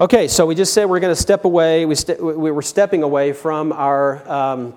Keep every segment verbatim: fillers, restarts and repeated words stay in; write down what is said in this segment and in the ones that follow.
Okay, so we just said we're going to step away. We, st- we were stepping away from our um,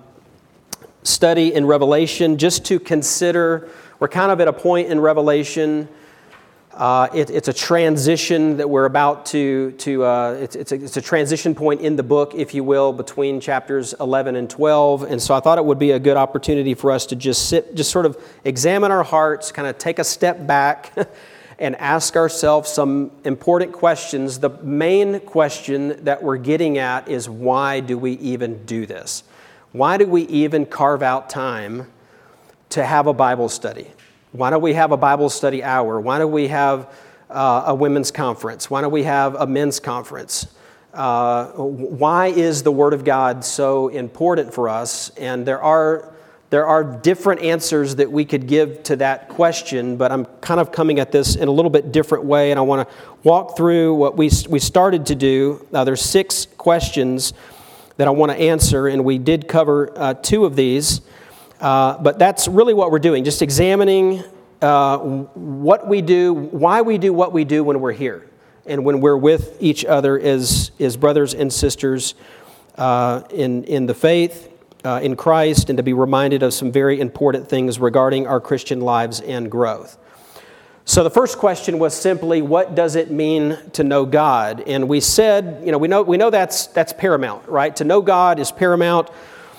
study in Revelation just to consider, we're kind of at a point in Revelation. Uh, it, it's a transition that we're about to, to uh, it's, it's, a, it's a transition point in the book, if you will, between chapters eleven and twelve. And so I thought it would be a good opportunity for us to just sit, just sort of examine our hearts, kind of take a step back and ask ourselves some important questions. The main question that we're getting at is, why do we even do this? Why do we even carve out time to have a Bible study? Why don't we have a Bible study hour? Why don't we have uh, a women's conference? Why don't we have a men's conference? Uh, why is the Word of God so important for us? And there are there are different answers that we could give to that question, but I'm kind of coming at this in a little bit different way, and I want to walk through what we we started to do. Uh, there's six questions that I want to answer, and we did cover uh, two of these. Uh, but that's really what we're doing, just examining uh, what we do, why we do what we do when we're here, and when we're with each other as, as brothers and sisters uh, in, in the faith, uh, in Christ, and to be reminded of some very important things regarding our Christian lives and growth. So the first question was simply, what does it mean to know God? And we said, you know, we know we know that's that's paramount, right? To know God is paramount.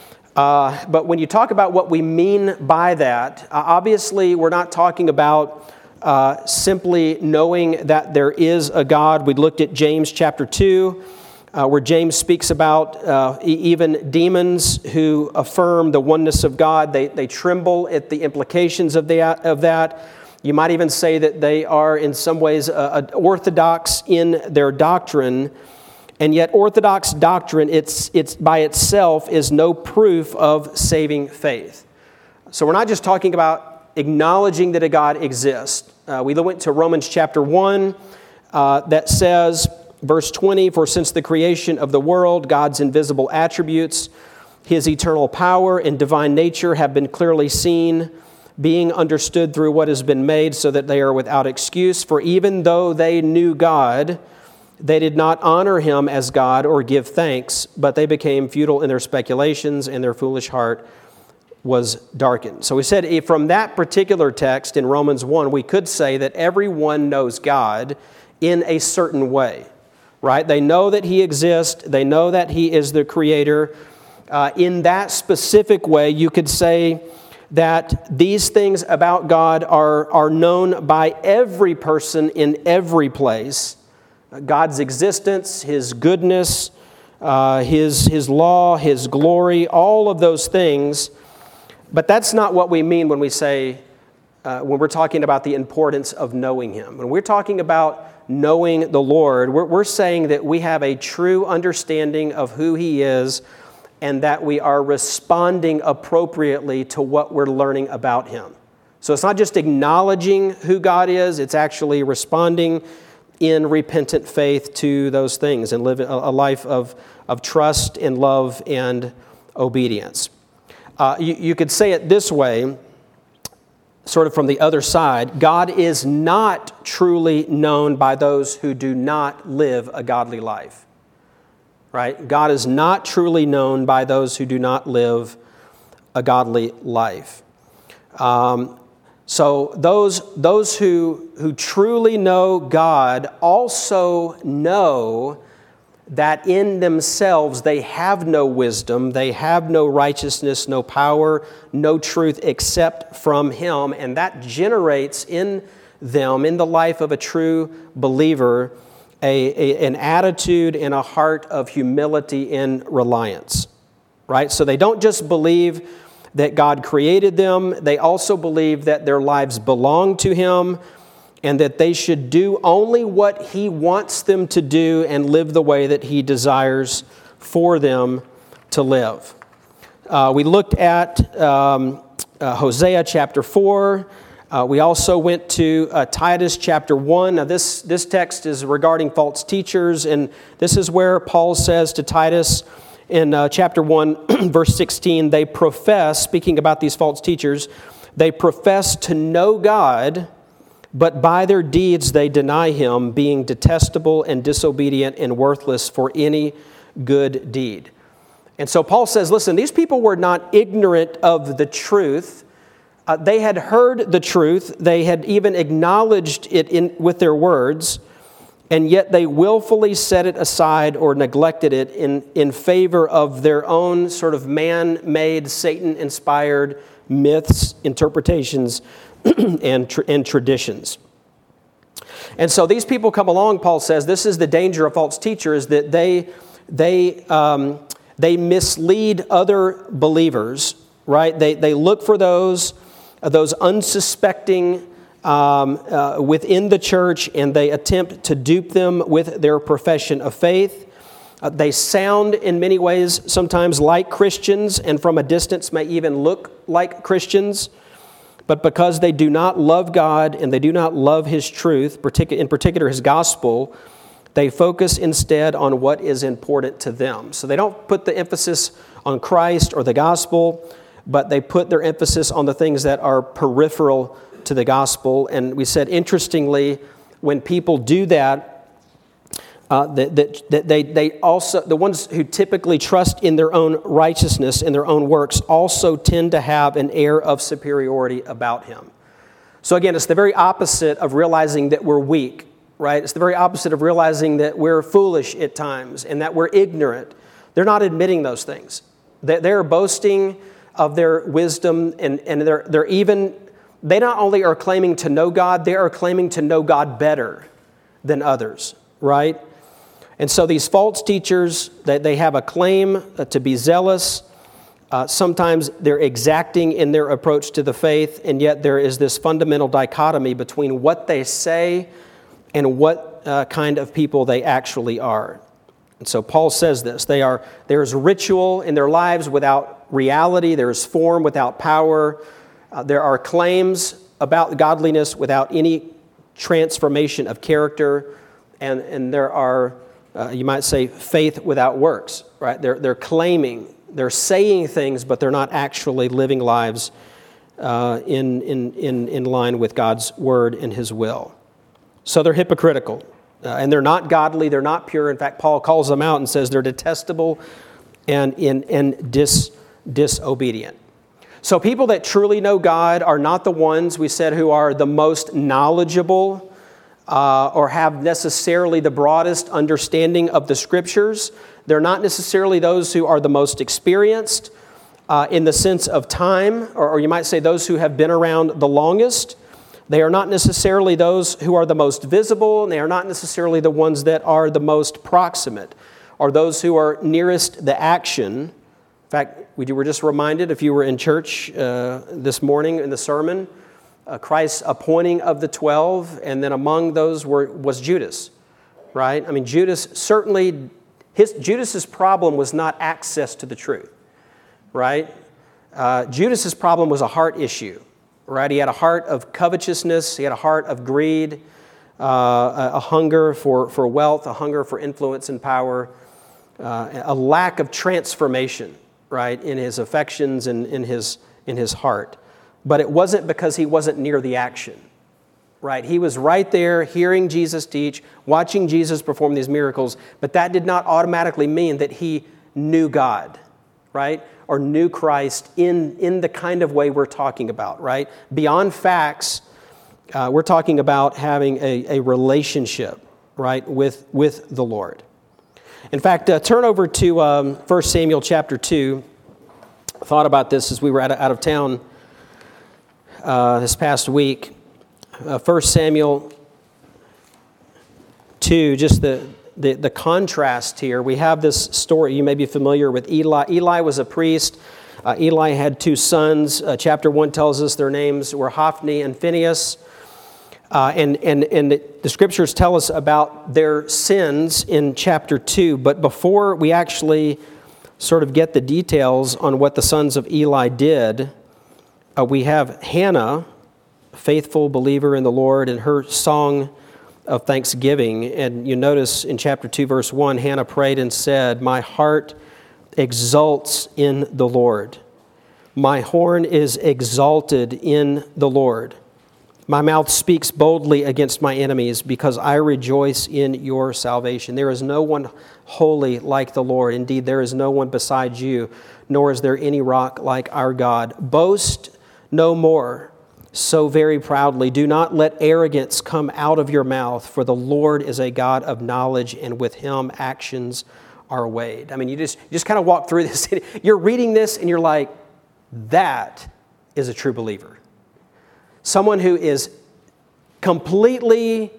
Uh, but when you talk about what we mean by that, uh, obviously we're not talking about uh, simply knowing that there is a God. We looked at James chapter two, uh, where James speaks about uh, e- even demons who affirm the oneness of God. They they tremble at the implications of that. Of that. You might even say that they are in some ways uh, orthodox in their doctrine. And yet orthodox doctrine, it's it's by itself is no proof of saving faith. So we're not just talking about acknowledging that a God exists. Uh, we went to Romans chapter one uh, that says, verse twenty, "For since the creation of the world, God's invisible attributes, His eternal power and divine nature have been clearly seen, being understood through what has been made, so that they are without excuse. For even though they knew God, they did not honor Him as God or give thanks, but they became futile in their speculations, and their foolish heart was darkened." So we said from that particular text in Romans one, we could say that everyone knows God in a certain way, right? They know that He exists. They know that He is the Creator. Uh, in that specific way, you could say that these things about God are, are known by every person in every place. God's existence, His goodness, uh, His, His law, His glory, all of those things. But that's not what we mean when we say, uh, when we're talking about the importance of knowing Him. When we're talking about knowing the Lord, we're, we're saying that we have a true understanding of who He is, and that we are responding appropriately to what we're learning about Him. So it's not just acknowledging who God is, it's actually responding in repentant faith to those things and live a life of, of trust and love and obedience. Uh, you, you could say it this way, sort of from the other side: God is not truly known by those who do not live a godly life. Right? God is not truly known by those who do not live a godly life. Um, So those, those who, who truly know God also know that in themselves they have no wisdom, they have no righteousness, no power, no truth except from Him. And that generates in them, in the life of a true believer, a, a, an attitude and a heart of humility and reliance. Right? So they don't just believe that God created them, they also believe that their lives belong to Him and that they should do only what He wants them to do and live the way that He desires for them to live. Uh, we looked at um, uh, Hosea chapter four. Uh, we also went to uh, Titus chapter one. Now this, this text is regarding false teachers, and this is where Paul says to Titus, in uh, chapter one, verse sixteen, they profess, speaking about these false teachers, they profess to know God, but by their deeds they deny him, being detestable and disobedient and worthless for any good deed. And so Paul says, listen, these people were not ignorant of the truth. Uh, they had heard the truth. They had even acknowledged it in, with their words, and yet they willfully set it aside or neglected it in, in favor of their own sort of man-made, Satan-inspired myths, interpretations, and, tra- and traditions. And so these people come along, Paul says, this is the danger of false teachers, that they, they, um, they mislead other believers, right? They, they look for those, those unsuspecting Um, uh, within the church, and they attempt to dupe them with their profession of faith. Uh, they sound in many ways sometimes like Christians, and from a distance may even look like Christians, but because they do not love God and they do not love His truth, partic- in particular His gospel, they focus instead on what is important to them. So they don't put the emphasis on Christ or the gospel, but they put their emphasis on the things that are peripheral to the gospel. And we said, interestingly, when people do that, uh, that, that, that they, they also, the ones who typically trust in their own righteousness and their own works also tend to have an air of superiority about him. So again, it's the very opposite of realizing that we're weak, right? It's the very opposite of realizing that we're foolish at times and that we're ignorant. They're not admitting those things. They're boasting of their wisdom, and, and they're, they're even... They not only are claiming to know God, they are claiming to know God better than others, right? And so these false teachers, they, they have a claim to be zealous. Uh, sometimes they're exacting in their approach to the faith, and yet there is this fundamental dichotomy between what they say and what uh, kind of people they actually are. And so Paul says this, they are, there's ritual in their lives without reality, there's form without power. Uh, there are claims about godliness without any transformation of character, and, and there are, uh, you might say, faith without works, right? They're, they're claiming, they're saying things, but they're not actually living lives uh, in, in, in, in line with God's word and His will. So they're hypocritical, uh, and they're not godly, they're not pure. In fact, Paul calls them out and says they're detestable and, and, and dis, disobedient. So people that truly know God are not the ones, we said, who are the most knowledgeable uh, or have necessarily the broadest understanding of the Scriptures. They're not necessarily those who are the most experienced uh, in the sense of time, or, or you might say those who have been around the longest. They are not necessarily those who are the most visible, and they are not necessarily the ones that are the most proximate, or those who are nearest the action. In fact, we were just reminded, if you were in church uh, this morning in the sermon, uh, Christ's appointing of the twelve, and then among those were, was Judas, right? I mean, Judas certainly, his Judas's problem was not access to the truth, right? Uh, Judas's problem was a heart issue, right? He had a heart of covetousness, he had a heart of greed, uh, a, a hunger for, for wealth, a hunger for influence and power, uh, a lack of transformation, right, in his affections and in his in his heart. But it wasn't because he wasn't near the action, right? He was right there hearing Jesus teach, watching Jesus perform these miracles, but that did not automatically mean that he knew God, right? Or knew Christ in, in the kind of way we're talking about, right? Beyond facts, uh, we're talking about having a, a relationship, right, with, with the Lord. In fact, uh, turn over to um, First Samuel chapter two. I thought about this as we were out of, out of town uh, this past week. Uh, First Samuel two, just the, the, the contrast here. We have this story, you may be familiar with Eli. Eli was a priest. Uh, Eli had two sons. Uh, chapter one tells us their names were Hophni and Phinehas. Uh, and, and, and the scriptures tell us about their sins in chapter two. But before we actually sort of get the details on what the sons of Eli did, uh, we have Hannah, a faithful believer in the Lord, and her song of thanksgiving. And you notice in chapter two, verse one, Hannah prayed and said, "My heart exults in the Lord. My horn is exalted in the Lord. My mouth speaks boldly against my enemies because I rejoice in your salvation. There is no one holy like the Lord. Indeed, there is no one besides you, nor is there any rock like our God. Boast no more so very proudly. Do not let arrogance come out of your mouth, for the Lord is a God of knowledge, and with him actions are weighed. I mean, you just, you just kind of walk through this. You're reading this and you're like, that is a true believer. Someone who is completely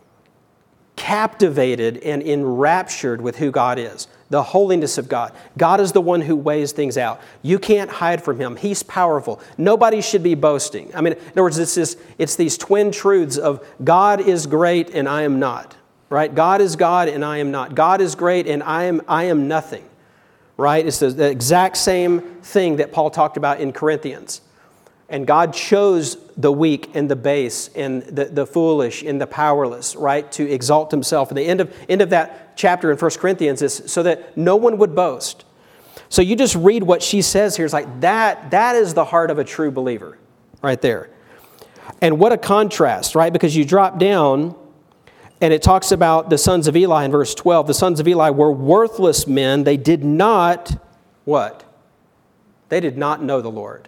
captivated and enraptured with who God is, the holiness of God. God is the one who weighs things out. You can't hide from him. He's powerful. Nobody should be boasting. I mean, in other words, it's, this, it's these twin truths of God is great and I am not, right? God is God and I am not. God is great and I am, I am nothing, right? It's the, the exact same thing that Paul talked about in Corinthians. And God chose the weak and the base and the, the foolish and the powerless, right, to exalt himself. And the end of, end of that chapter in First Corinthians is so that no one would boast. So you just read what she says here. It's like that, that is the heart of a true believer right there. And what a contrast, right? Because you drop down and it talks about the sons of Eli in verse twelve. The sons of Eli were worthless men. They did not, what? They did not know the Lord.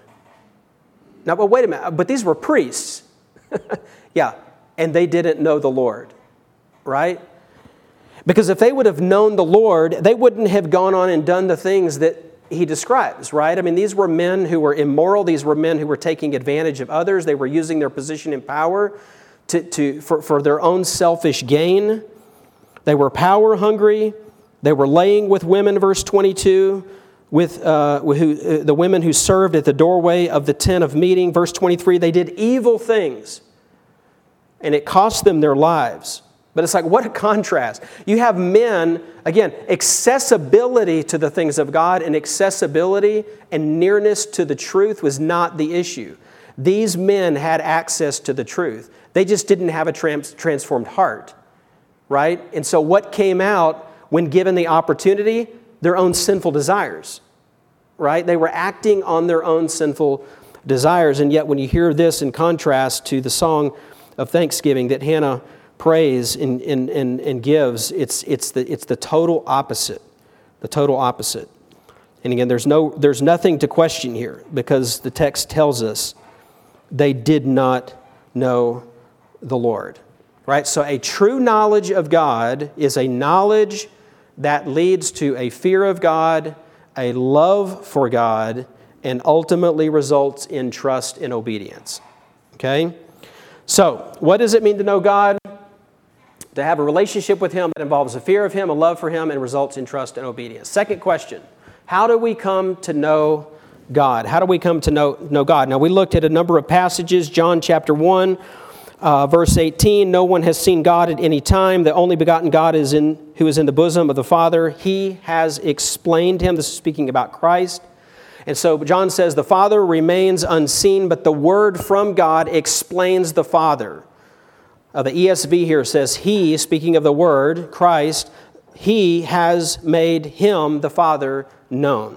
Now, but wait a minute, but these were priests. Yeah, and they didn't know the Lord, right? Because if they would have known the Lord, they wouldn't have gone on and done the things that he describes, right? I mean, these were men who were immoral. These were men who were taking advantage of others. They were using their position and power to, to, for, for their own selfish gain. They were power hungry. They were laying with women, verse twenty-two. With, uh, with who, uh, the women who served at the doorway of the tent of meeting. Verse twenty-three, they did evil things, and it cost them their lives. But it's like, what a contrast. You have men, again, accessibility to the things of God, and accessibility and nearness to the truth was not the issue. These men had access to the truth. They just didn't have a trans- transformed heart, right? And so what came out when given the opportunity? Their own sinful desires, right? They were acting on their own sinful desires. And yet when you hear this in contrast to the song of thanksgiving that Hannah prays and, and, and, and gives, it's, it's, the, it's the total opposite, the total opposite. And again, there's, no, there's nothing to question here because the text tells us they did not know the Lord, right? So a true knowledge of God is a knowledge that leads to a fear of God, a love for God, and ultimately results in trust and obedience. Okay? So, what does it mean to know God? To have a relationship with him that involves a fear of him, a love for him, and results in trust and obedience. Second question, how do we come to know God? How do we come to know, know God? Now, we looked at a number of passages, John chapter one, Uh, verse eighteen, no one has seen God at any time. The only begotten God is in who is in the bosom of the Father. He has explained him. This is speaking about Christ. And so John says the Father remains unseen, but the Word from God explains the Father. Uh, the E S V here says he, speaking of the Word, Christ, he has made him, the Father, known.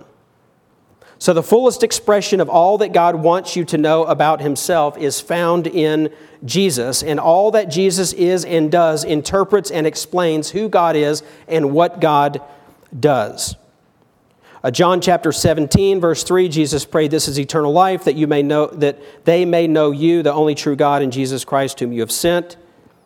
So the fullest expression of all that God wants you to know about himself is found in Jesus. And all that Jesus is and does interprets and explains who God is and what God does. Uh, John chapter seventeen, verse three, Jesus prayed, "This is eternal life, that you may know that they may know you, the only true God, and Jesus Christ, whom you have sent."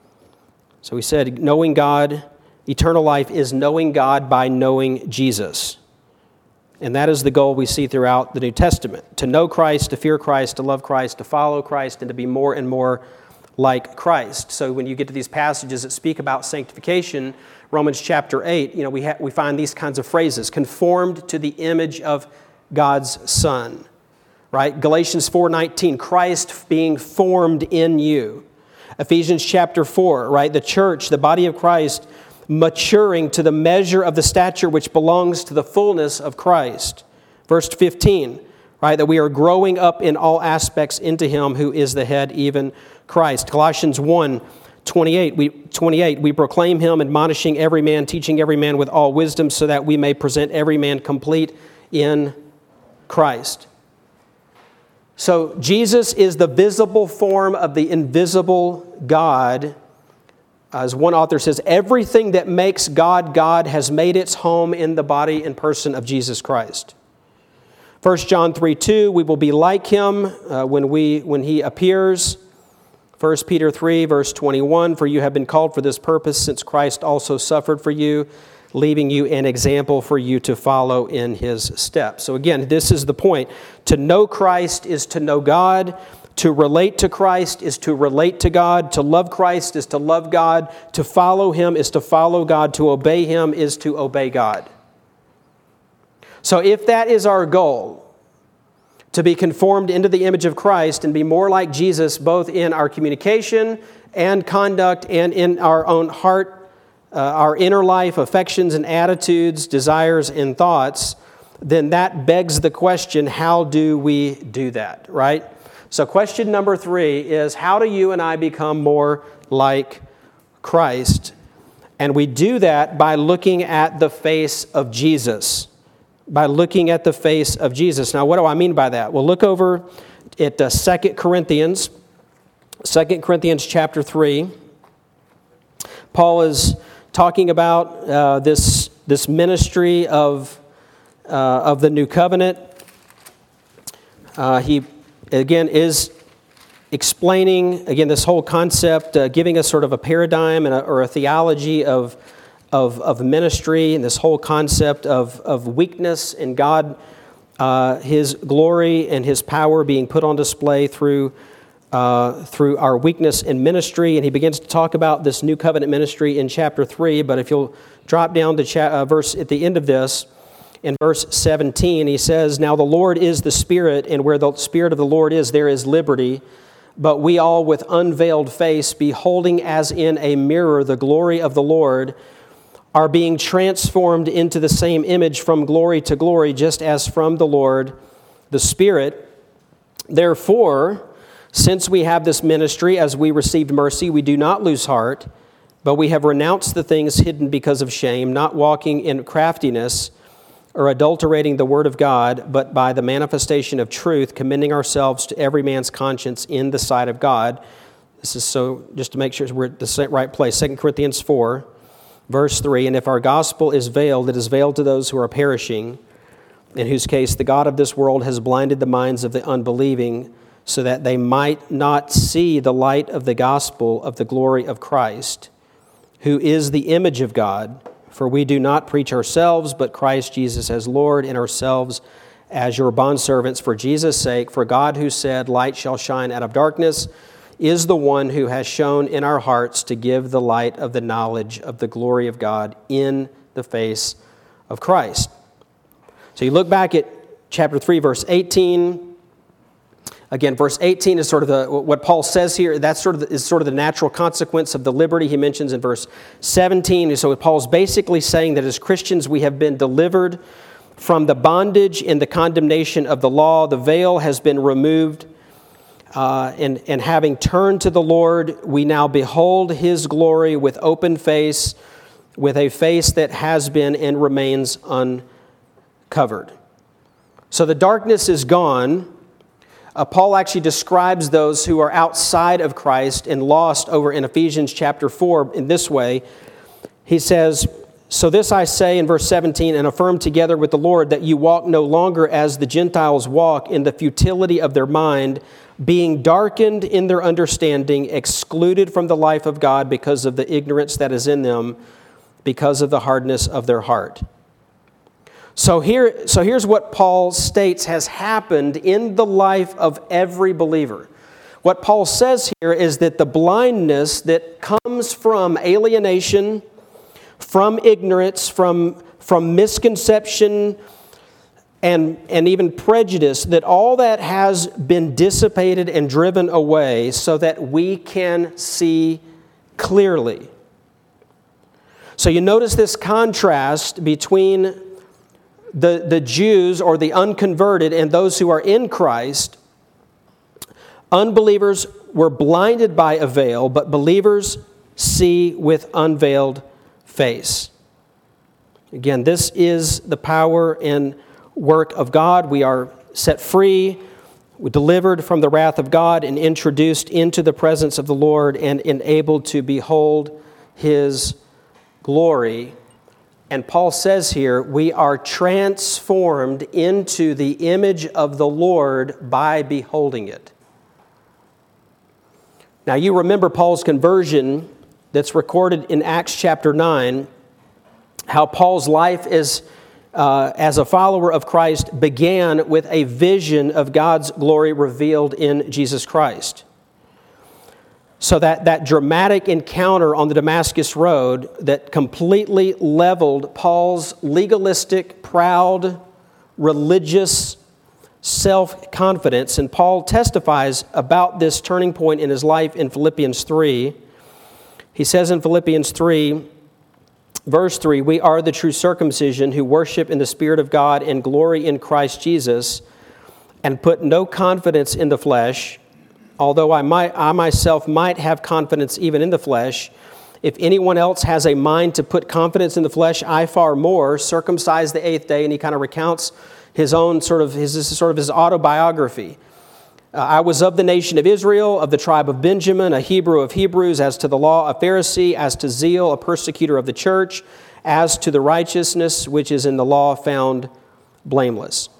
So he said, knowing God, eternal life is knowing God by knowing Jesus. And that is the goal we see throughout the New Testament. To know Christ, to fear Christ, to love Christ, to follow Christ, and to be more and more like Christ. So when you get to these passages that speak about sanctification, Romans chapter eight, you know, we, ha- we find these kinds of phrases. Conformed to the image of God's Son. Right? Galatians four nineteen, Christ being formed in you. Ephesians chapter four, right? The church, the body of Christ, maturing to the measure of the stature which belongs to the fullness of Christ. Verse fifteen, right, that we are growing up in all aspects into him who is the head, even Christ. Colossians one twenty-eight, we, twenty-eight, we proclaim him, admonishing every man, teaching every man with all wisdom, so that we may present every man complete in Christ. So Jesus is the visible form of the invisible God. As one author says, everything that makes God God has made its home in the body and person of Jesus Christ. First John three two, we will be like him uh, when we when he appears. First Peter three, verse twenty-one, for you have been called for this purpose, since Christ also suffered for you, leaving you an example for you to follow in his steps. So again, this is the point. To know Christ is to know God. To relate to Christ is to relate to God. To love Christ is to love God. To follow him is to follow God. To obey him is to obey God. So if that is our goal, to be conformed into the image of Christ and be more like Jesus, both in our communication and conduct and in our own heart, uh, our inner life, affections and attitudes, desires and thoughts, then that begs the question, how do we do that, right? So question number three is, how do you and I become more like Christ? And we do that by looking at the face of Jesus. By looking at the face of Jesus. Now, what do I mean by that? Well, look over at uh, Second Corinthians, Second Corinthians chapter three. Paul is talking about uh, this, this ministry of, uh, of the new covenant. Uh, he, again, is explaining, again, this whole concept, uh, giving us sort of a paradigm and a, or a theology of Of, of ministry and this whole concept of, of weakness in God, uh, his glory and his power being put on display through, uh, through our weakness in ministry. And he begins to talk about this new covenant ministry in chapter three. But if you'll drop down to cha- uh, verse at the end of this, in verse seventeen, he says, now the Lord is the Spirit, and where the Spirit of the Lord is, there is liberty. But we all with unveiled face, beholding as in a mirror the glory of the Lord, are being transformed into the same image from glory to glory, just as from the Lord, the Spirit. Therefore, since we have this ministry, as we received mercy, we do not lose heart, but we have renounced the things hidden because of shame, not walking in craftiness or adulterating the word of God, but by the manifestation of truth, commending ourselves to every man's conscience in the sight of God. This is so, just to make sure we're at the right place, Second Corinthians four. Verse three, and if our gospel is veiled, it is veiled to those who are perishing, in whose case the God of this world has blinded the minds of the unbelieving, so that they might not see the light of the gospel of the glory of Christ, who is the image of God. For we do not preach ourselves, but Christ Jesus as Lord, and ourselves as your bondservants for Jesus' sake. For God, who said, light shall shine out of darkness, is the one who has shown in our hearts to give the light of the knowledge of the glory of God in the face of Christ. So you look back at chapter three, verse eighteen. Again, verse eighteen is sort of the, what Paul says here. That sort of the, is sort of the natural consequence of the liberty he mentions in verse seventeen. So Paul's basically saying that as Christians we have been delivered from the bondage and the condemnation of the law. The veil has been removed. Uh, and, and having turned to the Lord, we now behold his glory with open face, with a face that has been and remains uncovered. So the darkness is gone. Uh, Paul actually describes those who are outside of Christ and lost over in Ephesians chapter four in this way. He says, so this I say in verse seventeen, and affirm together with the Lord that you walk no longer as the Gentiles walk in the futility of their mind, being darkened in their understanding, excluded from the life of God because of the ignorance that is in them, because of the hardness of their heart. So here, so here's what Paul states has happened in the life of every believer. What Paul says here is that the blindness that comes from alienation, from ignorance, from, from misconception, And, and even prejudice, that all that has been dissipated and driven away so that we can see clearly. So you notice this contrast between the, the Jews or the unconverted and those who are in Christ. Unbelievers were blinded by a veil, but believers see with unveiled face. Again, this is the power and work of God. We are set free. delivered from the wrath of God and introduced into the presence of the Lord and enabled to behold His glory. And Paul says here, we are transformed into the image of the Lord by beholding it. Now you remember Paul's conversion that's recorded in Acts chapter nine, how Paul's life is Uh, as a follower of Christ began with a vision of God's glory revealed in Jesus Christ. So that, that dramatic encounter on the Damascus Road that completely leveled Paul's legalistic, proud, religious self-confidence. And Paul testifies about this turning point in his life in Philippians three. He says in Philippians three, Verse three, we are the true circumcision who worship in the Spirit of God and glory in Christ Jesus and put no confidence in the flesh, although I might, I myself might have confidence even in the flesh. If anyone else has a mind to put confidence in the flesh, I far more, circumcised the eighth day, and he kind of recounts his own sort of, his, this is sort of his autobiography. Uh, I was of the nation of Israel, of the tribe of Benjamin, a Hebrew of Hebrews, as to the law, a Pharisee, as to zeal, a persecutor of the church, as to the righteousness which is in the law, found blameless.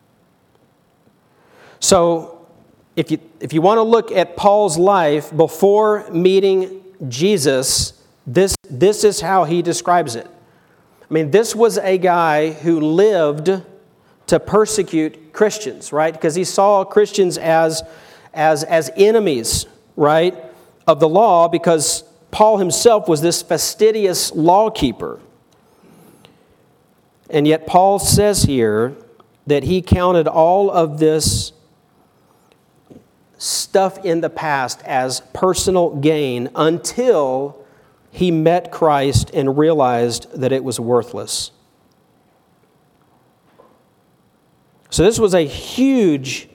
So, if you, if you want to look at Paul's life before meeting Jesus, this, this is how he describes it. I mean, this was a guy who lived to persecute Christians, right? Because he saw Christians as, as, as enemies, right, of the law, because Paul himself was this fastidious lawkeeper. And yet Paul says here that he counted all of this stuff in the past as personal gain until he met Christ and realized that it was worthless. So this was a huge,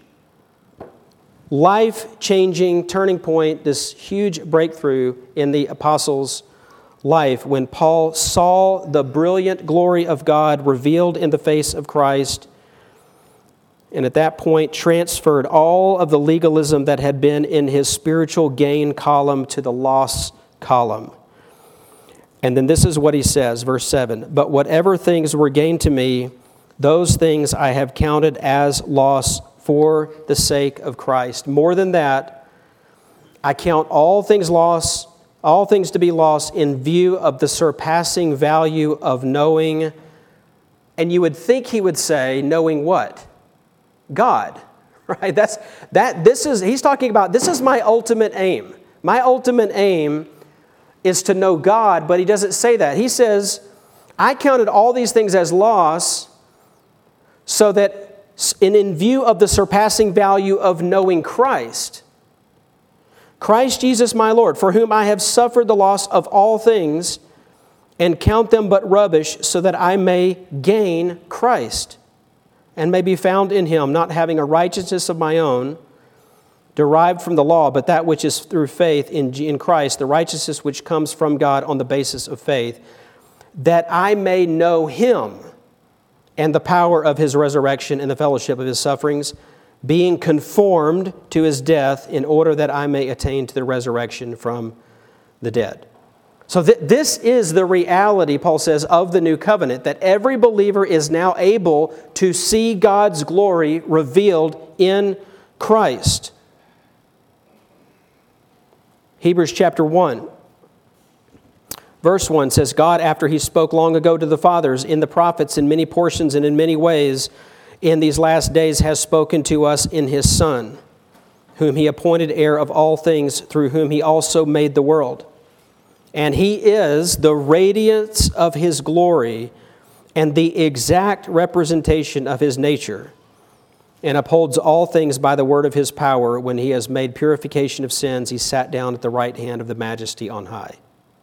life-changing turning point, this huge breakthrough in the apostles' life when Paul saw the brilliant glory of God revealed in the face of Christ, and at that point transferred all of the legalism that had been in his spiritual gain column to the loss column. And then this is what he says, verse seven, but whatever things were gained to me, those things I have counted as loss for the sake of Christ. More than that, I count all things loss, all things to be lost in view of the surpassing value of knowing, and you would think he would say, knowing what? God, right? That's that. This is he's talking about. This is my ultimate aim. My ultimate aim is to know God, but he doesn't say that. He says, I counted all these things as loss, so that in, in view of the surpassing value of knowing Christ, Christ Jesus my Lord, for whom I have suffered the loss of all things, and count them but rubbish, so that I may gain Christ, and may be found in him, not having a righteousness of my own, derived from the law, but that which is through faith in, in Christ, the righteousness which comes from God on the basis of faith, that I may know him, and the power of his resurrection and the fellowship of his sufferings, being conformed to his death, in order that I may attain to the resurrection from the dead. So th- this is the reality, Paul says, of the new covenant, that every believer is now able to see God's glory revealed in Christ. Hebrews chapter one. Verse one says, God, after he spoke long ago to the fathers in the prophets in many portions and in many ways, in these last days has spoken to us in his Son, whom he appointed heir of all things, through whom he also made the world. And he is the radiance of his glory and the exact representation of his nature, and upholds all things by the word of his power. When he has made purification of sins, he sat down at the right hand of the Majesty on high.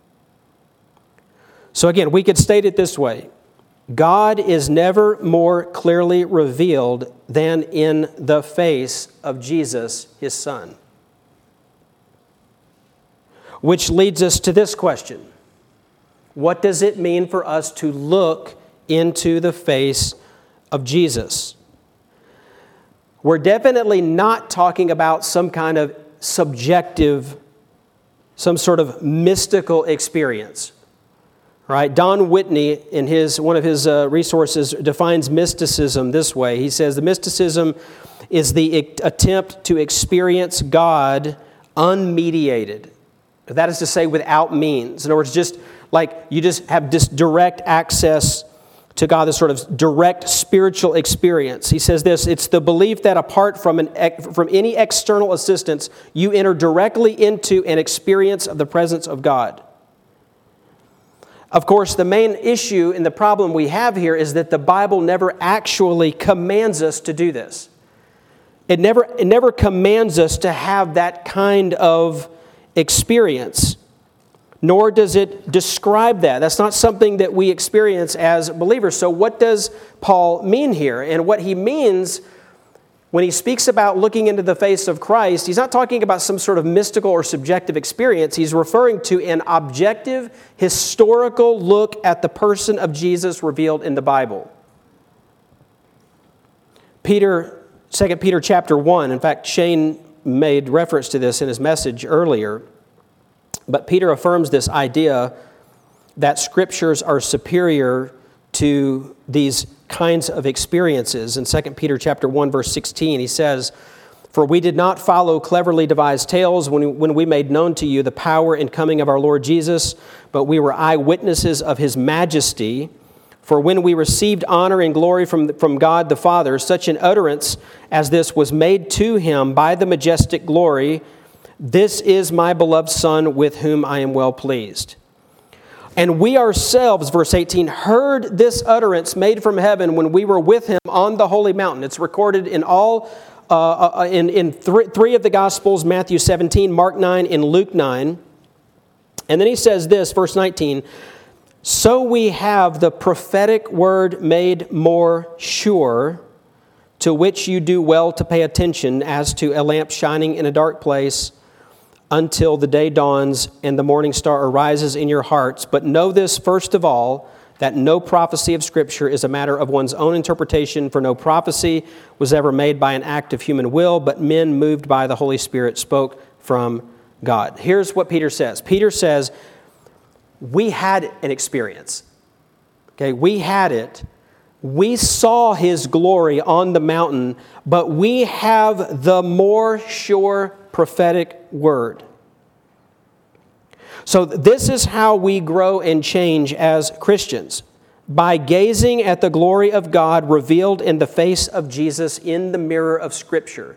So again, we could state it this way. God is never more clearly revealed than in the face of Jesus, his Son. Which leads us to this question. What does it mean for us to look into the face of Jesus? we're definitely not talking about some kind of subjective, some sort of mystical experience. Right? Don Whitney, in his one of his uh, resources, defines mysticism this way. He says the mysticism is the attempt to experience God unmediated. That is to say, without means. In other words, just like you just have this direct access to God, this sort of direct spiritual experience. He says this, it's the belief that apart from an from any external assistance, you enter directly into an experience of the presence of God. Of course, the main issue and the problem we have here is that the Bible never actually commands us to do this. It never, it never commands us to have that kind of experience, nor does it describe that. That's not something that we experience as believers. So what does Paul mean here? And what he means when he speaks about looking into the face of Christ, he's not talking about some sort of mystical or subjective experience. He's referring to an objective, historical look at the person of Jesus revealed in the Bible. Peter, Second Peter chapter one, in fact, Shane made reference to this in his message earlier, but Peter affirms this idea that Scriptures are superior to these kinds of experiences. In Second Peter chapter one, verse sixteen, he says, "For we did not follow cleverly devised tales when we, when we made known to you the power and coming of our Lord Jesus, but we were eyewitnesses of His majesty. For when we received honor and glory from, from God the Father, such an utterance as this was made to Him by the majestic glory, 'This is my beloved Son with whom I am well pleased.' And we ourselves," verse eighteen, "heard this utterance made from heaven when we were with Him on the holy mountain." It's recorded in all, uh, in, in th- three of the Gospels, Matthew seventeen, Mark nine, and Luke nine. And then he says this, verse nineteen, "So we have the prophetic word made more sure, to which you do well to pay attention as to a lamp shining in a dark place, until the day dawns and the morning star arises in your hearts. But know this first of all, that no prophecy of Scripture is a matter of one's own interpretation, for no prophecy was ever made by an act of human will, but men moved by the Holy Spirit spoke from God." Here's what Peter says. Peter says, we had an experience. Okay, we had it. We saw His glory on the mountain, but we have the more sure prophetic word. So this is how we grow and change as Christians, by gazing at the glory of God revealed in the face of Jesus in the mirror of Scripture.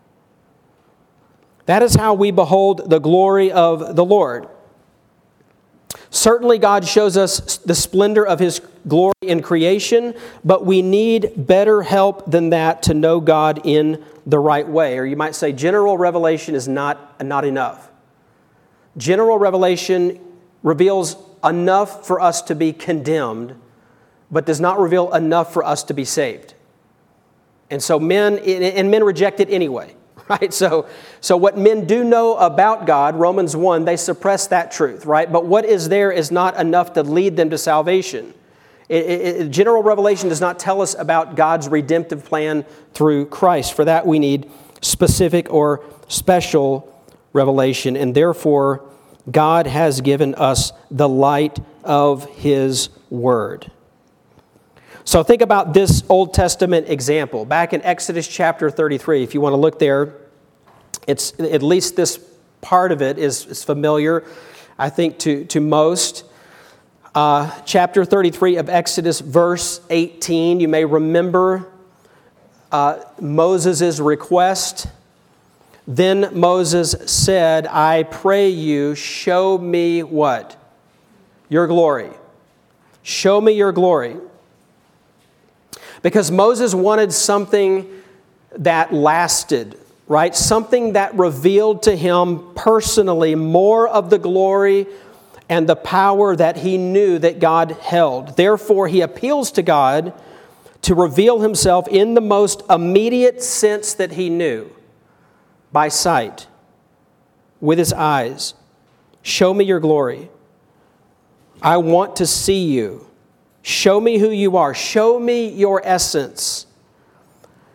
That is how we behold the glory of the Lord. Certainly God shows us the splendor of His glory in creation, but we need better help than that to know God in the right way. Or you might say general revelation is not, not enough. General revelation reveals enough for us to be condemned, but does not reveal enough for us to be saved. And so men, and men reject it anyway. Right? So, so what men do know about God, Romans one, they suppress that truth, right? But what is there is not enough to lead them to salvation. It, it, general revelation does not tell us about God's redemptive plan through Christ. For that we need specific or special revelation, and therefore God has given us the light of His Word. So think about this Old Testament example. Back in Exodus chapter thirty-three, if you want to look there, it's at least this part of it is, is familiar, I think, to, to most. Uh, chapter thirty-three of Exodus, verse eighteen, you may remember uh, Moses' request. "Then Moses said, I pray you, show me" what? "Your glory. Show me your glory." Because Moses wanted something that lasted, right? Something that revealed to him personally more of the glory and the power that he knew that God held. Therefore, he appeals to God to reveal Himself in the most immediate sense that he knew, by sight, with his eyes. "Show me your glory. I want to see you. Show me who you are. Show me your essence."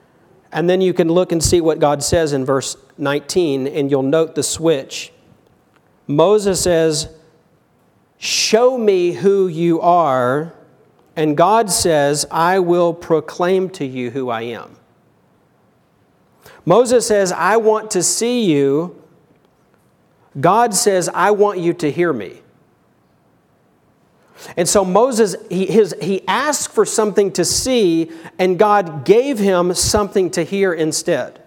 And then you can look and see what God says in verse nineteen, and you'll note the switch. Moses says, show me who you are, and God says, I will proclaim to you who I am. Moses says, I want to see you. God says, I want you to hear me. And so Moses, he, his, he asked for something to see, and God gave him something to hear instead.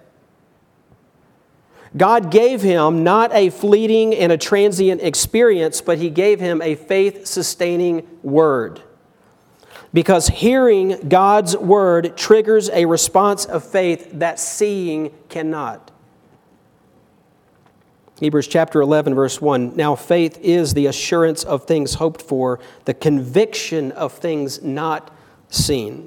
God gave him not a fleeting and a transient experience, but He gave him a faith-sustaining word. Because hearing God's word triggers a response of faith that seeing cannot. Hebrews chapter eleven, verse one. Now faith is the assurance of things hoped for, the conviction of things not seen.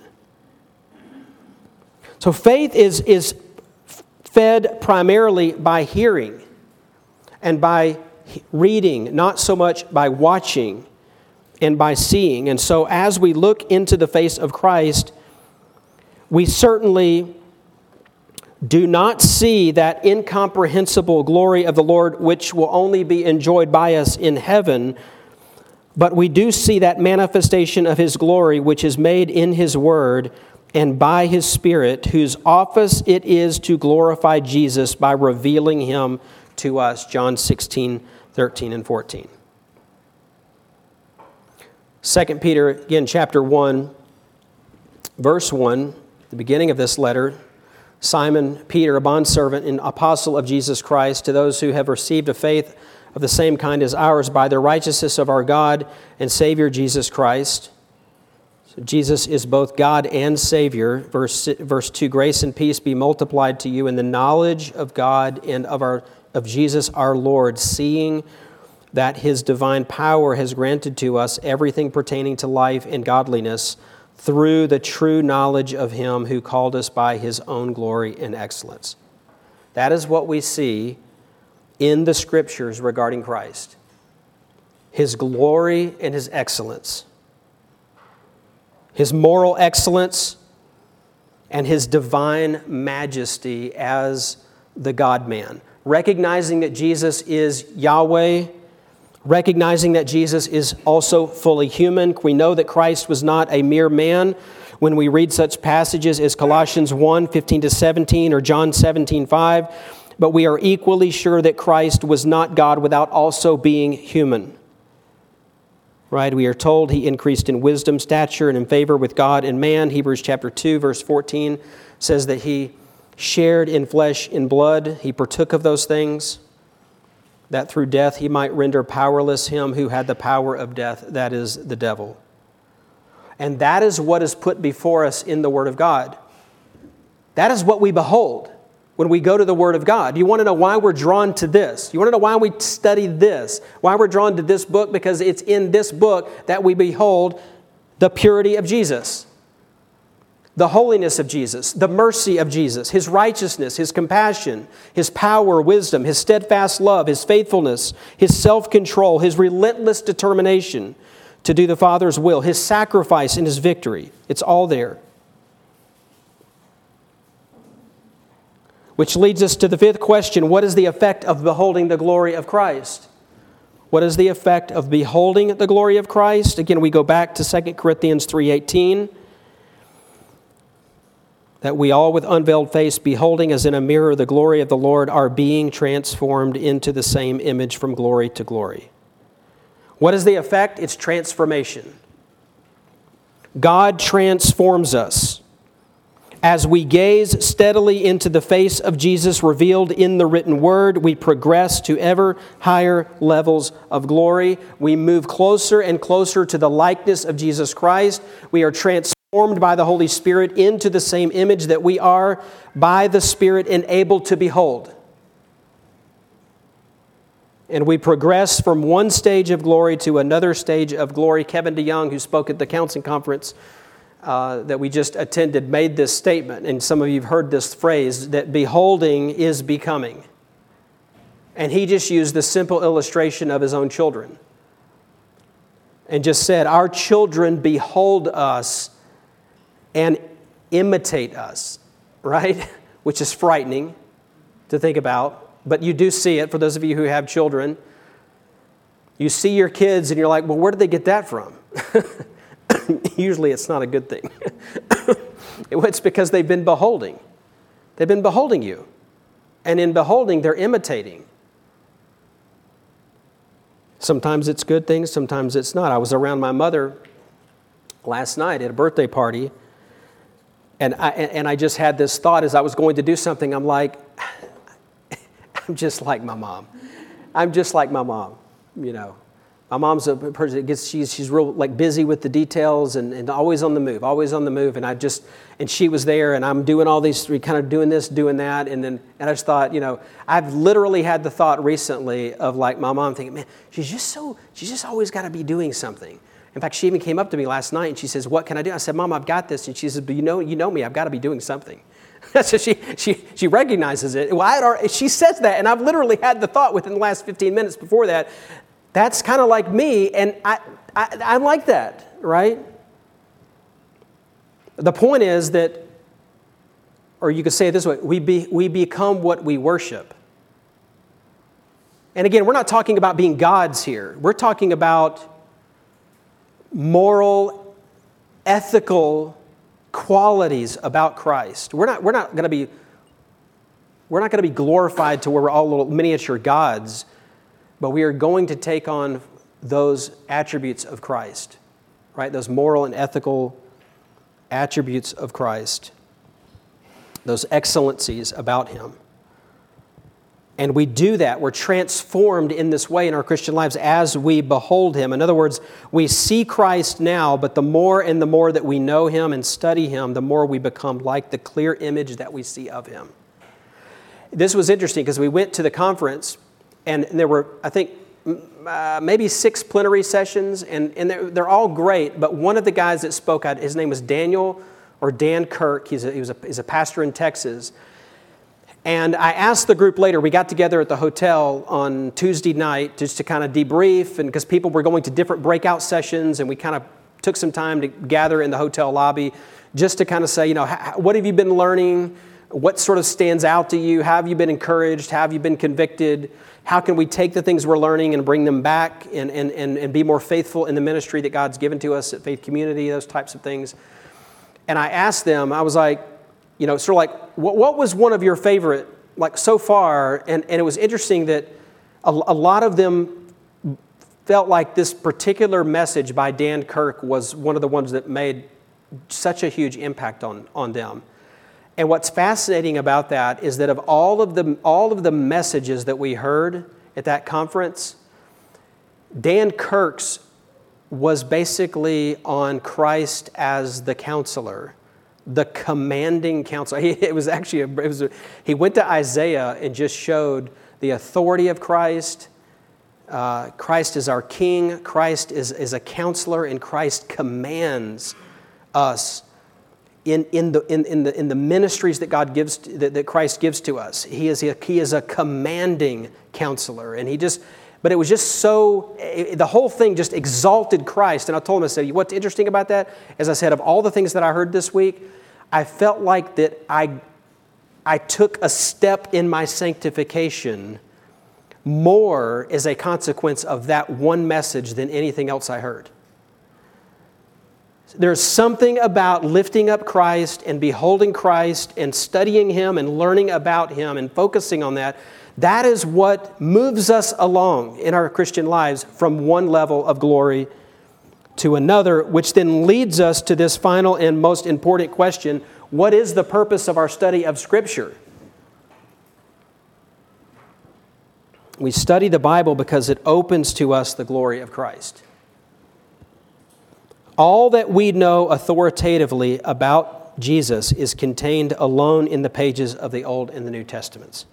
So faith is, is fed primarily by hearing and by reading, not so much by watching and by seeing. And so as we look into the face of Christ, we certainly do not see that incomprehensible glory of the Lord, which will only be enjoyed by us in heaven, but we do see that manifestation of His glory, which is made in His Word and by His Spirit, whose office it is to glorify Jesus by revealing Him to us. John sixteen, thirteen, and fourteen. Second Peter, again, chapter one, verse one, the beginning of this letter. Simon Peter, a bondservant and apostle of Jesus Christ, to those who have received a faith of the same kind as ours by the righteousness of our God and Savior Jesus Christ. So Jesus is both God and Savior. Verse, verse two, grace and peace be multiplied to you in the knowledge of God and of our of Jesus our Lord, seeing that His divine power has granted to us everything pertaining to life and godliness through the true knowledge of Him who called us by His own glory and excellence. That is what we see in the Scriptures regarding Christ. His glory and His excellence. His moral excellence and His divine majesty as the God-man. Recognizing that Jesus is Yahweh, recognizing that Jesus is also fully human. We know that Christ was not a mere man when we read such passages as Colossians one, fifteen to seventeen or John seventeen, five. But we are equally sure that Christ was not God without also being human. Right? We are told He increased in wisdom, stature, and in favor with God and man. Hebrews chapter two, verse fourteen says that He shared in flesh and blood. He partook of those things, that through death He might render powerless him who had the power of death, that is, the devil. And that is what is put before us in the Word of God. That is what we behold when we go to the Word of God. You want to know why we're drawn to this? You want to know why we study this? Why we're drawn to this book? Because it's in this book that we behold the purity of Jesus, the holiness of Jesus, the mercy of Jesus, His righteousness, His compassion, His power, wisdom, His steadfast love, His faithfulness, His self-control, His relentless determination to do the Father's will, His sacrifice and His victory. It's all there. Which leads us to the fifth question: what is the effect of beholding the glory of Christ? What is the effect of beholding the glory of Christ? Again, we go back to Second Corinthians three eighteen. That we all with unveiled face, beholding as in a mirror the glory of the Lord, are being transformed into the same image from glory to glory. What is the effect? It's transformation. God transforms us. As we gaze steadily into the face of Jesus revealed in the written word, we progress to ever higher levels of glory. We move closer and closer to the likeness of Jesus Christ. We are transformed by the Holy Spirit into the same image that we are by the Spirit enabled to behold. And we progress from one stage of glory to another stage of glory. Kevin DeYoung, who spoke at the counseling conference uh, that we just attended, made this statement, and some of you have heard this phrase, that beholding is becoming. And he just used the simple illustration of his own children and just said, our children behold us and imitate us, right? which is frightening to think about, but you do see it for those of you who have children. You see your kids and you're like, well, where did they get that from? Usually it's not a good thing. It's because they've been beholding. They've been beholding you. And in beholding, they're imitating. Sometimes it's good things, sometimes it's not. I was around my mother last night at a birthday party, and I, and I just had this thought as I was going to do something. I'm like, I'm just like my mom. I'm just like my mom, you know. My mom's a person that gets, she's, she's real like busy with the details and, and always on the move, always on the move. And I just, and she was there and I'm doing all these, kind of doing this, doing that. And then, and I just thought, you know, I've literally had the thought recently of like my mom thinking, man, she's just so, she's just always got to be doing something. In fact, she even came up to me last night and she says, what can I do? I said, Mom, I've got this. And she says, but you know, you know me, I've got to be doing something. So she, she, she recognizes it. Well, I had already, she says that, and I've literally had the thought within the last fifteen minutes before that. That's kind of like me, and I, I, I like that, right? The point is that, or you could say it this way, we, be, we become what we worship. And again, we're not talking about being gods here. We're talking about moral, ethical qualities about Christ. We're not, we're not going to be, we're not going to be glorified to where we're all little miniature gods. But we are going to take on those attributes of Christ, right? Those moral and ethical attributes of Christ, those excellencies about Him. And we do that. We're transformed in this way in our Christian lives as we behold Him. In other words, we see Christ now, but the more and the more that we know Him and study Him, the more we become like the clear image that we see of Him. This was interesting because we went to the conference. And there were, I think, uh, maybe six plenary sessions, and, and they're, they're all great. But one of the guys that spoke out, his name was Daniel or Dan Kirk. He's a, he was a, he's a pastor in Texas. And I asked the group later, we got together at the hotel on Tuesday night just to kind of debrief, and because people were going to different breakout sessions, and we kind of took some time to gather in the hotel lobby just to kind of say, you know, what have you been learning? What sort of stands out to you? How have you been encouraged? How have you been convicted? How can we take the things we're learning and bring them back and, and, and, and be more faithful in the ministry that God's given to us at Faith Community, those types of things. And I asked them, I was like, you know, sort of like, what, what was one of your favorite, like so far? And, and it was interesting that a, a lot of them felt like this particular message by Dan Kirk was one of the ones that made such a huge impact on, on them. And what's fascinating about that is that of all of the all of the messages that we heard at that conference, Dan Kirk's was basically on Christ as the counselor, the commanding counselor. He, it was actually a, it was a, he went to Isaiah and just showed the authority of Christ. Uh, Christ is our King. Christ is, is a counselor, and Christ commands us. In, in, the, in, in, the, in the ministries that God gives, that, that Christ gives to us. He is, a, he is a commanding counselor. And he just, but it was just so, it, the whole thing just exalted Christ. And I told him, I said, what's interesting about that? As I said, of all the things that I heard this week, I felt like that I, I took a step in my sanctification more as a consequence of that one message than anything else I heard. There's something about lifting up Christ and beholding Christ and studying Him and learning about Him and focusing on that. That is what moves us along in our Christian lives from one level of glory to another, which then leads us to this final and most important question. What is the purpose of our study of Scripture? We study the Bible because it opens to us the glory of Christ. All that we know authoritatively about Jesus is contained alone in the pages of the Old and the New Testaments.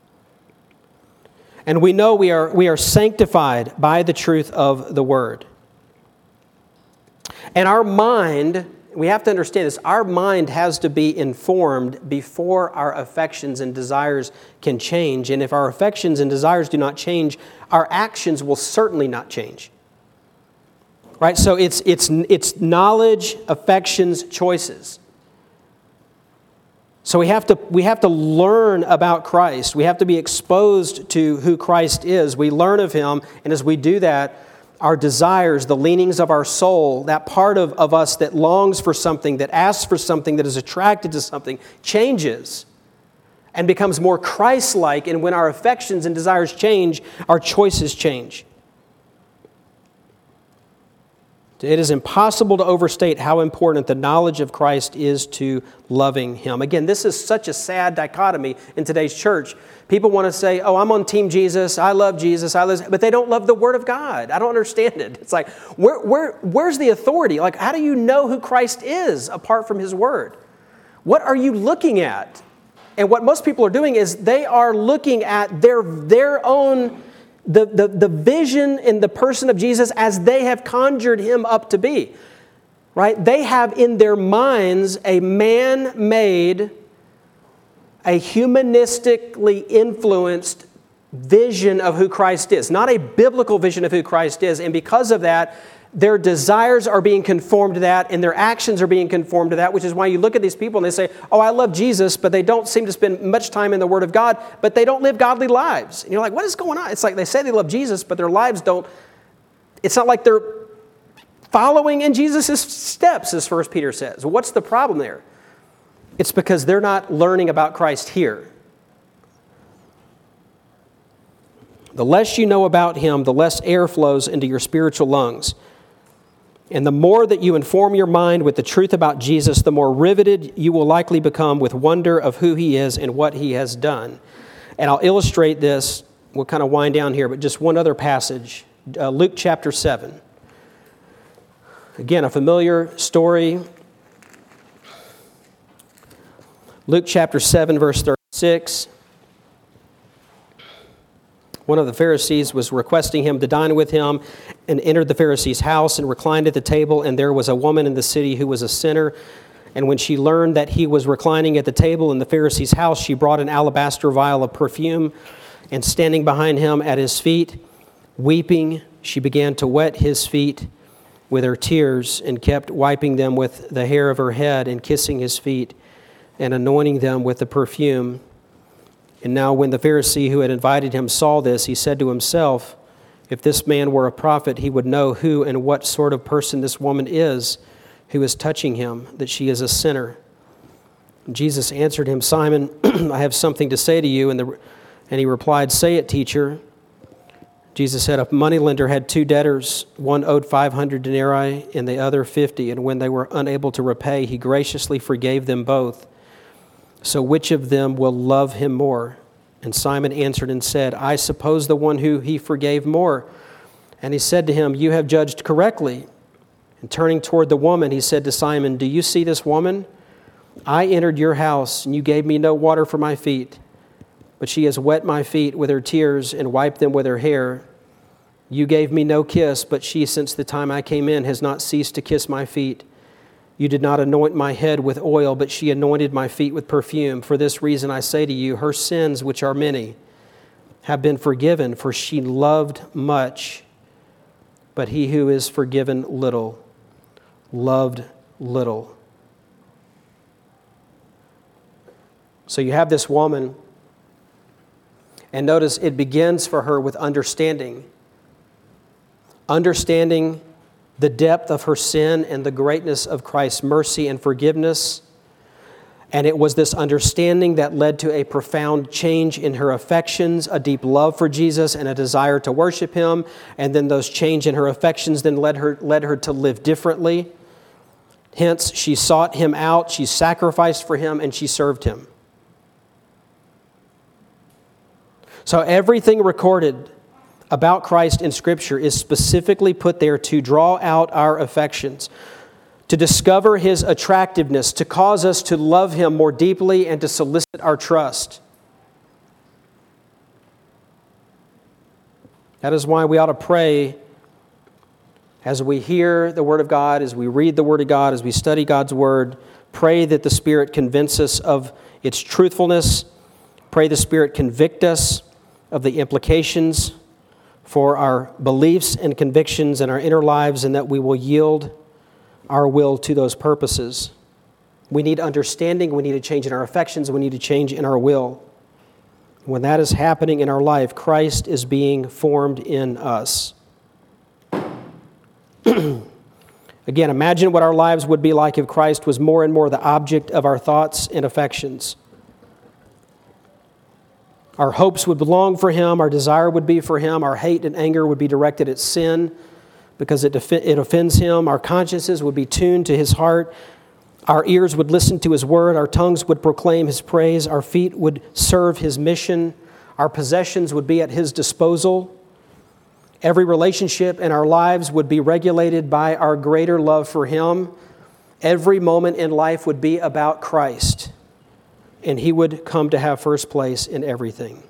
And we know we are, we are sanctified by the truth of the Word. And our mind, we have to understand this, our mind has to be informed before our affections and desires can change. And if our affections and desires do not change, our actions will certainly not change. Right? So it's it's it's knowledge, affections, choices. So we have to we have to learn about Christ. We have to be exposed to who Christ is. We learn of Him, and as we do that, our desires, the leanings of our soul, that part of, of us that longs for something, that asks for something, that is attracted to something, changes and becomes more Christ-like. And when our affections and desires change, our choices change. It is impossible to overstate how important the knowledge of Christ is to loving Him. Again, this is such a sad dichotomy in today's church. People want to say, oh, I'm on Team Jesus, I love Jesus, I love, but they don't love the Word of God. I don't understand it. It's like, where, where, where's the authority? Like, how do you know who Christ is apart from His Word? What are you looking at? And what most people are doing is they are looking at their, their own The, the, the vision in the person of Jesus as they have conjured Him up to be, right? They have in their minds a man-made, a humanistically influenced vision of who Christ is, not a biblical vision of who Christ is. And because of that, their desires are being conformed to that, and their actions are being conformed to that, which is why you look at these people and they say, oh, I love Jesus, but they don't seem to spend much time in the Word of God, but they don't live godly lives. And you're like, what is going on? It's like they say they love Jesus, but their lives don't, it's not like they're following in Jesus' steps, as First Peter says. What's the problem there? It's because they're not learning about Christ here. The less you know about Him, the less air flows into your spiritual lungs. And the more that you inform your mind with the truth about Jesus, the more riveted you will likely become with wonder of who He is and what He has done. And I'll illustrate this. We'll kind of wind down here, but just one other passage. Uh, Luke chapter seven. Again, a familiar story. Luke chapter seven, verse thirty-six. One of the Pharisees was requesting him to dine with him and entered the Pharisee's house and reclined at the table. And there was a woman in the city who was a sinner. And when she learned that he was reclining at the table in the Pharisee's house, she brought an alabaster vial of perfume. And standing behind him at his feet, weeping, she began to wet his feet with her tears and kept wiping them with the hair of her head and kissing his feet and anointing them with the perfume. And now when the Pharisee who had invited him saw this, he said to himself, if this man were a prophet, he would know who and what sort of person this woman is who is touching him, that she is a sinner. And Jesus answered him, Simon, I have something to say to you. And, the, and he replied, say it, teacher. Jesus said, a moneylender had two debtors. One owed five hundred denarii and the other fifty. And when they were unable to repay, he graciously forgave them both. So which of them will love him more? And Simon answered and said, I suppose the one who he forgave more. And he said to him, you have judged correctly. And turning toward the woman, he said to Simon, do you see this woman? I entered your house, and you gave me no water for my feet, but she has wet my feet with her tears and wiped them with her hair. You gave me no kiss, but she, since the time I came in, has not ceased to kiss my feet. You did not anoint my head with oil, but she anointed my feet with perfume. For this reason I say to you, her sins, which are many, have been forgiven, for she loved much. But he who is forgiven little, loved little. So you have this woman, and notice it begins for her with understanding. Understanding the depth of her sin and the greatness of Christ's mercy and forgiveness. And it was this understanding that led to a profound change in her affections, a deep love for Jesus and a desire to worship Him. And then those change in her affections then led her, led her to live differently. Hence, she sought Him out, she sacrificed for Him, and she served Him. So everything recorded about Christ in Scripture is specifically put there to draw out our affections, to discover His attractiveness, to cause us to love Him more deeply and to solicit our trust. That is why we ought to pray as we hear the Word of God, as we read the Word of God, as we study God's Word. Pray that the Spirit convince us of its truthfulness. Pray the Spirit convict us of the implications for our beliefs and convictions in our inner lives, and that we will yield our will to those purposes. We need understanding. We need a change in our affections. We need a change in our will. When that is happening in our life, Christ is being formed in us. Again, imagine what our lives would be like if Christ was more and more the object of our thoughts and affections. Our hopes would belong for Him. Our desire would be for Him. Our hate and anger would be directed at sin because it, it offends Him. Our consciences would be tuned to His heart. Our ears would listen to His word. Our tongues would proclaim His praise. Our feet would serve His mission. Our possessions would be at His disposal. Every relationship in our lives would be regulated by our greater love for Him. Every moment in life would be about Christ, and He would come to have first place in everything.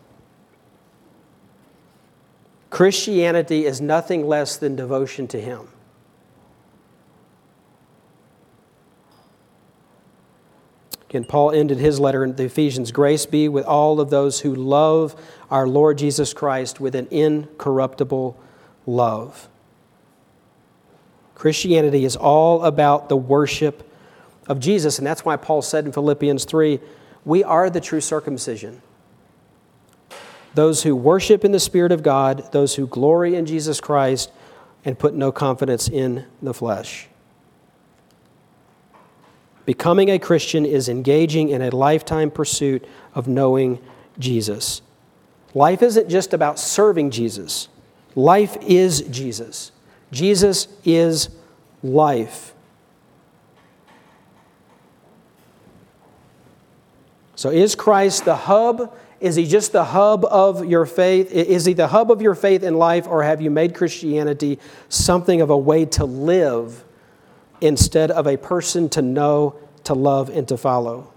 Christianity is nothing less than devotion to Him. Again, Paul ended his letter in the Ephesians, "Grace be with all of those who love our Lord Jesus Christ with an incorruptible love." Christianity is all about the worship of Jesus, and that's why Paul said in Philippians three, we are the true circumcision. Those who worship in the Spirit of God, those who glory in Jesus Christ, and put no confidence in the flesh. Becoming a Christian is engaging in a lifetime pursuit of knowing Jesus. Life isn't just about serving Jesus. Life is Jesus. Jesus is life. So is Christ the hub? Is He just the hub of your faith? Is He the hub of your faith in life, or have you made Christianity something of a way to live instead of a person to know, to love, and to follow?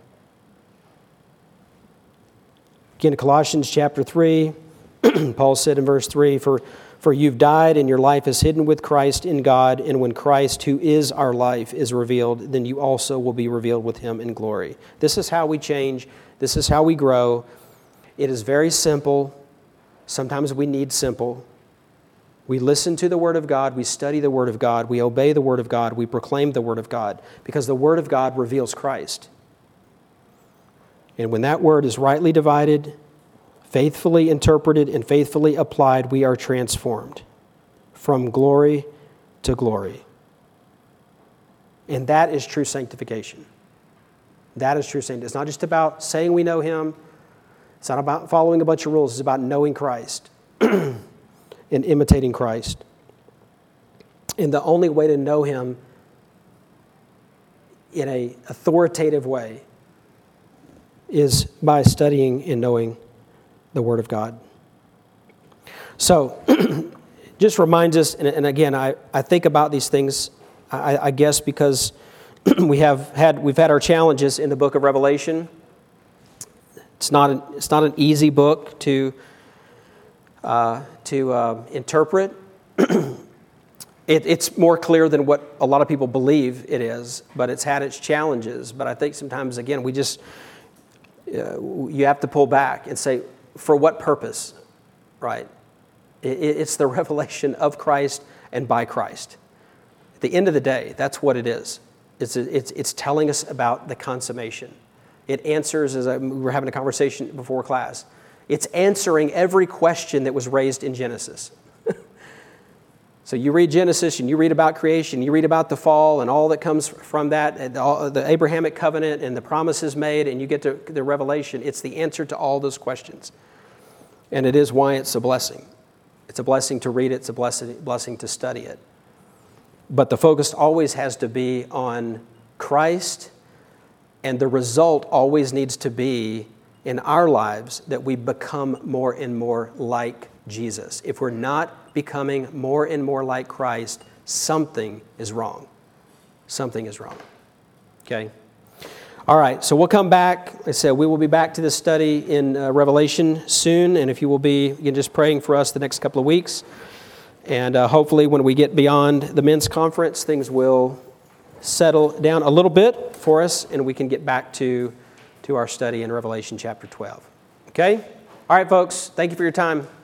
Again, Colossians chapter three, Paul said in verse three, For, for you've died and your life is hidden with Christ in God, and when Christ, who is our life, is revealed, then you also will be revealed with Him in glory. This is how we change. This is how we grow. It is very simple. Sometimes we need simple. We listen to the Word of God. We study the Word of God. We obey the Word of God. We proclaim the Word of God, because the Word of God reveals Christ. And when that Word is rightly divided, faithfully interpreted, and faithfully applied, we are transformed from glory to glory. And that is true sanctification. That is true sanctification. It's not just about saying we know Him. It's not about following a bunch of rules. It's about knowing Christ and imitating Christ. And the only way to know Him in an authoritative way is by studying and knowing the Word of God. So, just reminds us, and, and again, I, I think about these things, I, I guess, because we have had we've had our challenges in the book of Revelation. It's not an, it's not an easy book to uh, to uh, interpret. it, it's more clear than what a lot of people believe it is, but it's had its challenges. But I think sometimes, again, we just uh, you have to pull back and say, for what purpose, right? It, it's the revelation of Christ and by Christ. At the end of the day, that's what it is. It's it's it's telling us about the consummation. It answers, as I, we were having a conversation before class, it's answering every question that was raised in Genesis. So you read Genesis and you read about creation, you read about the fall and all that comes from that, and all, the Abrahamic covenant and the promises made, and you get to the Revelation. It's the answer to all those questions. And it is why it's a blessing. It's a blessing to read it. It's a blessing, blessing to study it. But the focus always has to be on Christ, and the result always needs to be in our lives that we become more and more like Jesus. If we're not becoming more and more like Christ, something is wrong. Something is wrong. Okay? All right, so we'll come back. Like I said, we will be back to this study in uh, Revelation soon, and if you will be again, just praying for us the next couple of weeks. And uh, hopefully when we get beyond the men's conference, things will settle down a little bit for us, and we can get back to, to our study in Revelation chapter twelve. Okay? All right, folks, thank you for your time.